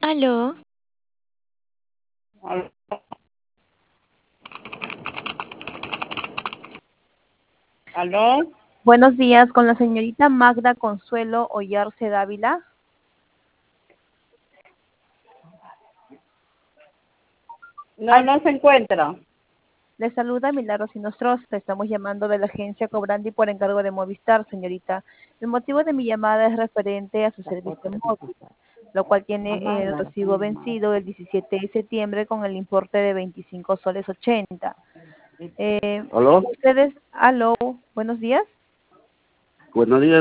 Aló, Al- ¿Aló? Buenos días, con la señorita Magda Consuelo Ollarse Dávila. No, no se encuentra. Le saluda Milagros Inostroza. Estamos llamando de la agencia Cobrandi por encargo de Movistar, señorita. El motivo de mi llamada es referente a su servicio móvil, lo cual tiene el recibo vencido el 17 de septiembre con el importe de 25 soles 80. ¿Aló? Aló, buenos días. Buenos días.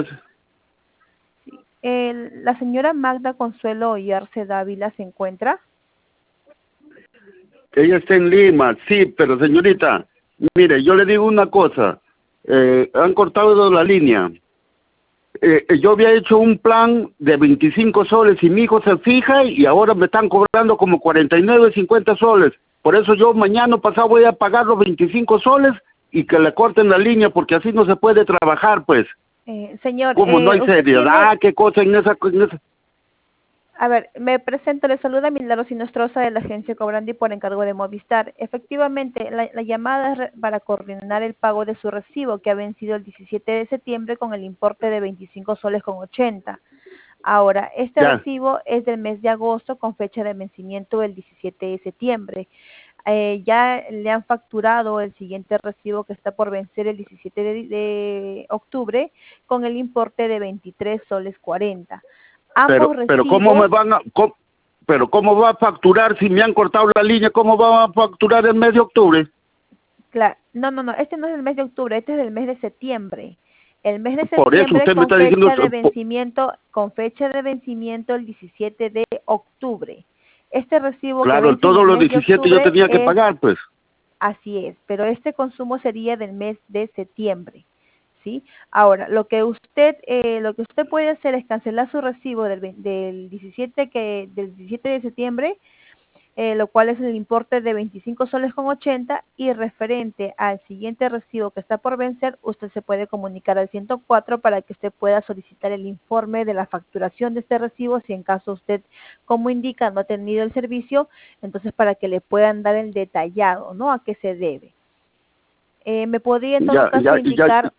La señora Magda Consuelo Ollarse Dávila se encuentra. Ella está en Lima, sí, pero señorita, mire, yo le digo una cosa. Han cortado la línea. Yo había hecho un plan de 25 soles y mi hijo se fija y ahora me están cobrando como 49, 50 soles. Por eso yo mañana pasado voy a pagar los 25 soles y que le corten la línea porque así no se puede trabajar, pues. Señor, Como no hay usted seriedad, qué cosa en esa... A ver, me presento, le saluda Milagros Inostroza de la agencia Cobrandi por encargo de Movistar. Efectivamente, la llamada es para coordinar el pago de su recibo que ha vencido el 17 de septiembre con el importe de 25 soles con 80. Ahora, este Ya, recibo es del mes de agosto con fecha de vencimiento el 17 de septiembre. Ya le han facturado el siguiente recibo que está por vencer el 17 de octubre con el importe de 23 soles 40. Ambos pero ¿cómo me recibos. van a... pero ¿cómo va a facturar si me han cortado la línea? ¿Cómo va a facturar el mes de octubre? Claro, no, este no es el mes de octubre, este es el mes de septiembre. El mes de Por eso septiembre usted me con está diciendo... fecha de vencimiento el 17 de octubre. Este recibo que Claro, vence en todos el los mes de 17 yo octubre tenía que es pagar, pues. así es, pero este consumo sería del mes de septiembre, ¿sí? Ahora, lo que usted puede hacer es cancelar su recibo del 17 de septiembre, lo cual es el importe de 25 soles con 80 y referente al siguiente recibo que está por vencer, usted se puede comunicar al 104 para que usted pueda solicitar el informe de la facturación de este recibo si en caso usted, como indica, no ha tenido el servicio, entonces para que le puedan dar el detallado, ¿no? A qué se debe. ¿Me podría en todo Ya, caso ya, ya. indicar,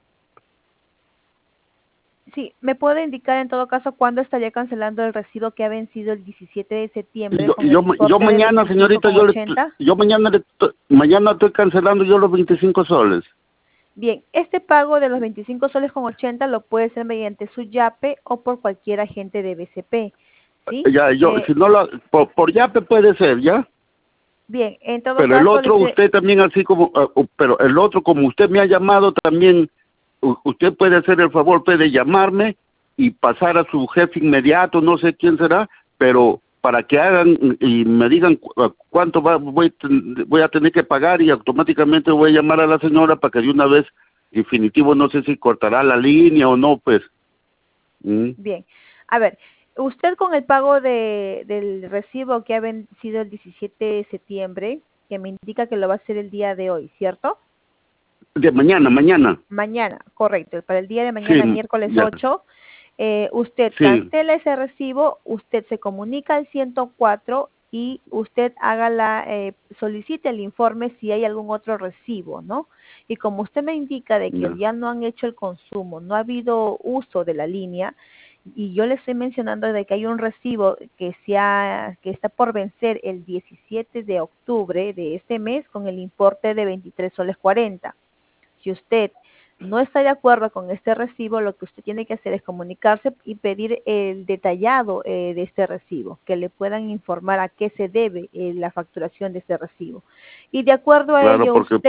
sí, me puede indicar en todo caso cuándo estaría cancelando el recibo que ha vencido el 17 de septiembre con el Yo importe de mañana, 25 señorita, con 80? yo mañana, mañana estoy cancelando yo los 25 soles. Bien, este pago de los 25 soles con 80 lo puede hacer mediante su YAPE o por cualquier agente de BCP, ¿sí? Ya, si no lo, por Yape puede ser, ¿ya? Bien, en todo Pero el caso, otro, usted también así como, pero el otro, como usted me ha llamado también, usted puede hacer el favor, puede llamarme y pasar a su jefe inmediato, no sé quién será, pero para que hagan y me digan cuánto voy a tener que pagar y automáticamente voy a llamar a la señora para que de una vez, definitivo, no sé si cortará la línea o no, pues. ¿Mm? bien. A ver, usted con el pago del recibo que ha vencido el 17 de septiembre, que me indica que lo va a hacer el día de hoy, ¿cierto? De mañana. Mañana, correcto. Para el día de mañana, Sí, miércoles ya, 8, usted sí. cancela ese recibo, usted se comunica al 104 y usted solicite el informe si hay algún otro recibo, ¿no? Y como usted me indica de que Ya. ya no han hecho el consumo, no ha habido uso de la línea, y yo le estoy mencionando de que hay un recibo que está por vencer el 17 de octubre de este mes con el importe de 23 soles 40. Si usted no está de acuerdo con este recibo, lo que usted tiene que hacer es comunicarse y pedir el detallado de este recibo, que le puedan informar a qué se debe la facturación de este recibo. Y de acuerdo a Claro, ello porque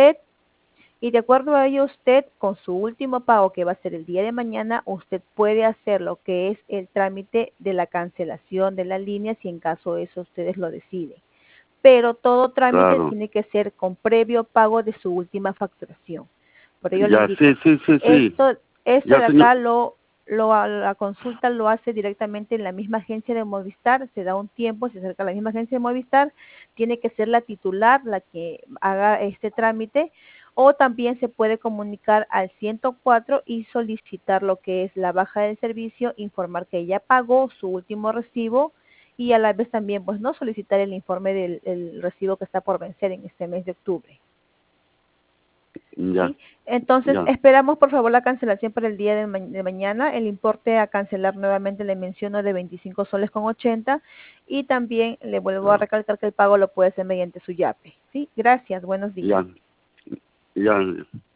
usted, con su último pago que va a ser el día de mañana, usted puede hacer lo que es el trámite de la cancelación de la línea si en caso eso ustedes lo deciden. Pero todo trámite claro, tiene que ser con previo pago de su última facturación. Por ello le ya, indico, sí. esto Ya, de señor. acá la consulta lo hace directamente en la misma agencia de Movistar, se da un tiempo, se acerca a la misma agencia de Movistar, tiene que ser la titular la que haga este trámite, o también se puede comunicar al 104 y solicitar lo que es la baja del servicio, informar que ya pagó su último recibo y a la vez también, pues, no solicitar el informe del el recibo que está por vencer en este mes de octubre. Ya, ¿Sí? Entonces, ya. esperamos por favor la cancelación para el día de mañana. El importe a cancelar nuevamente le menciono de 25 soles con 80 y también le vuelvo a recalcar que el pago lo puede hacer mediante su YAPE. ¿Sí? Gracias, buenos días. Ya, ya.